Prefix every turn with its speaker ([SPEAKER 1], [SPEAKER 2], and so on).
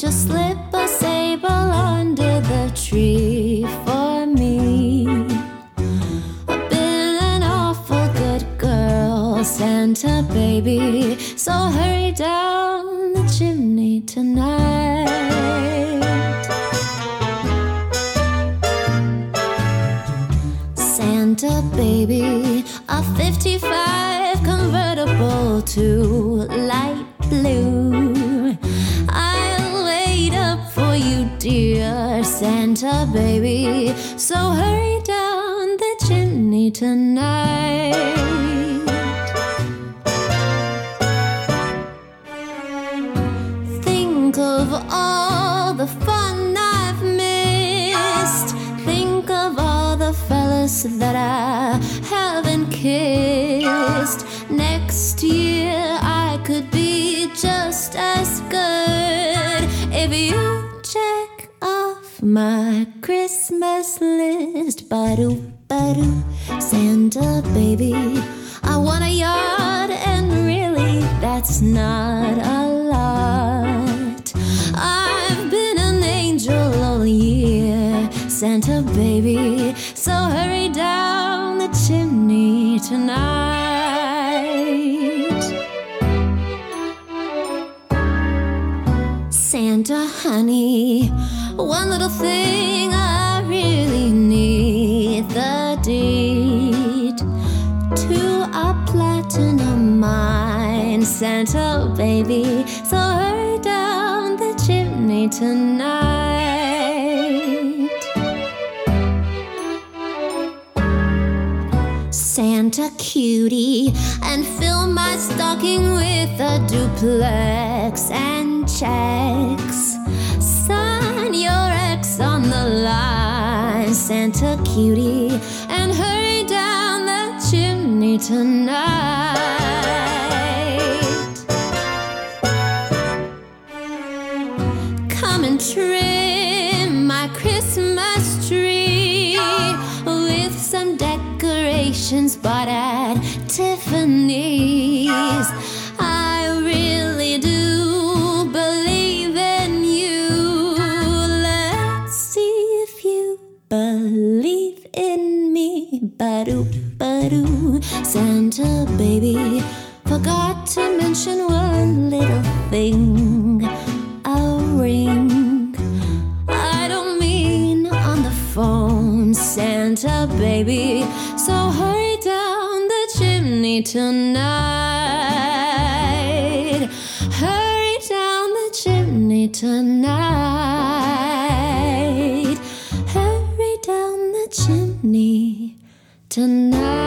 [SPEAKER 1] Just slip a sable under the tree for me. I've been an awful good girl, Santa baby, so hurry down the chimney tonight. Santa baby, a 55 convertible to light blue. I'll wait up for you, dear Santa baby, so hurry down the chimney tonight. Think of all the fun I've missed. Think of all the fellas that I haven't kissed. Next year I could be just as good if you check off my Christmas list. Ba-doo, ba-doo, Santa baby, I want a yacht, and really that's not a lot. I've been an angel all year, Santa baby, so hurry down the chimney tonight. Santa honey, one little thing I really need, the deed to a platinum mine, Santa baby, so hurry down the chimney tonight. Santa cutie, and fill my stocking with a duplex and checks. Sign your ex on the line, Santa cutie, and hurry down the chimney tonight. Come and trim my Christmas tree with some decorations bought at Tiffany's. I really do believe in you. Let's see if you believe in me. Ba-doo, ba-doo, Santa baby, forgot to mention one little thing, a ring. I don't mean on the phone, Santa baby, so hurry down the chimney tonight. Hurry down the chimney tonight. Hurry down the chimney tonight.